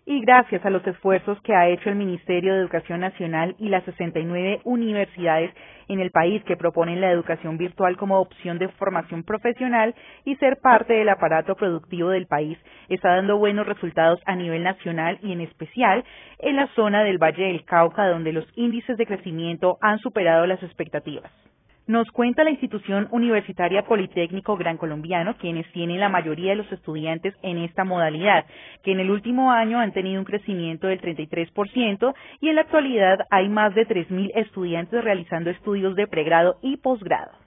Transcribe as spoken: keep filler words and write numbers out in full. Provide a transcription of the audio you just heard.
Y gracias a los esfuerzos que ha hecho el Ministerio de Educación Nacional y las sesenta y nueve universidades en el país que proponen la educación virtual como opción de formación profesional y ser parte del aparato productivo del país, está dando buenos resultados a nivel nacional y en especial en la zona del Valle del Cauca, donde los índices de crecimiento han superado las expectativas. Nos cuenta la institución universitaria Politécnico Gran Colombiano, quienes tienen la mayoría de los estudiantes en esta modalidad, que en el último año han tenido un crecimiento del treinta y tres por ciento y en la actualidad hay más de tres mil estudiantes realizando estudios de pregrado y posgrado.